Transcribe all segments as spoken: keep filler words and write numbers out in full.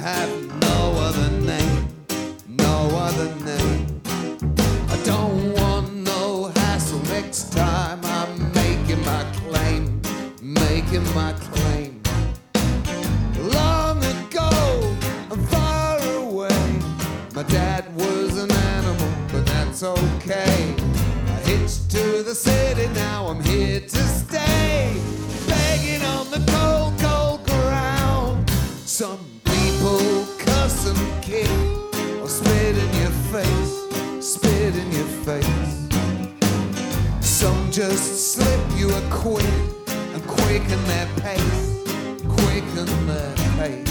have no other name, no other name. I don't want no hassle next time I'm making my claim, making my claim. Long ago and far away, my dad was an animal, but that's okay. I hitched to the city, now I'm here to stay, begging on the cold, cold ground. Some people cuss and kick, or spit in your face, spit in your face. Some just slip you a quid and quicken their pace, quicken their pace.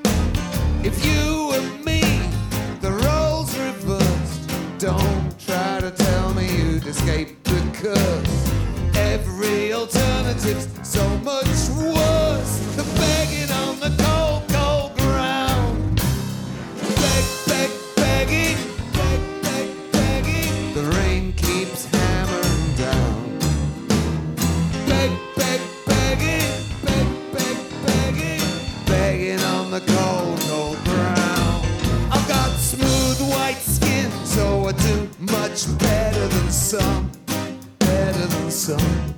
If you and me, the roles reversed, don't try to tell me you'd escape the curse. Every alternative's so much worse than begging on the cold, cold ground. Beg, beg, begging, beg, beg, begging. The rain keeps hammering down. Beg, beg, begging, beg, beg, begging, begging on the cold, cold ground. I've got smooth white skin, so I do much better than some, better than some.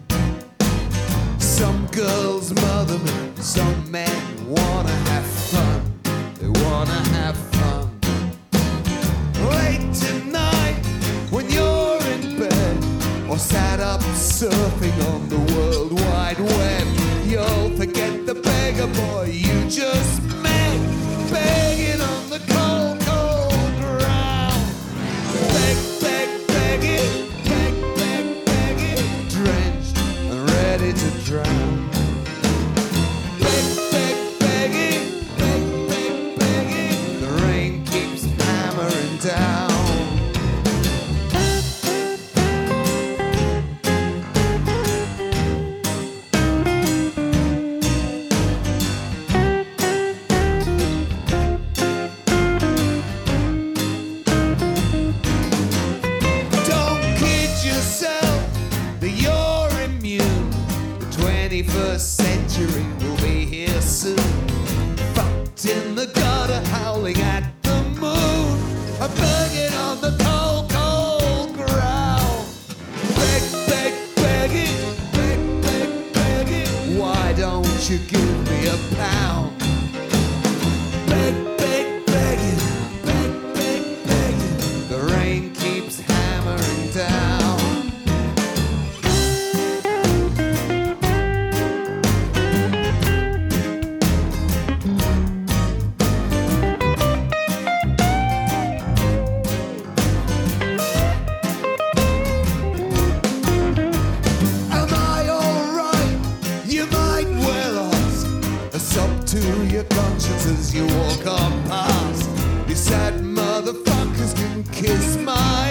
Some girls mother me, some men wanna have fun, they wanna have fun. Late tonight, when you're in bed, or sat up surfing on the World Wide Web, you'll forget the beggar boy you just met, begging on the cold, cold ground. Beg, beg, begging, beg, beg, begging, drenched and ready to drown. Beg, beg, begging, beg, beg, begging, the rain keeps hammering down. twenty-first century will be here soon. Fucked in the gutter, howling at the moon. I'm begging on the cold, cold ground. Beg, beg, begging, beg, beg, begging. Why don't you give me a pound? Beg, beg, begging, beg, beg, begging. The rain keeps hammering down. Up to your conscience as you walk on past. You sad motherfuckers can kiss my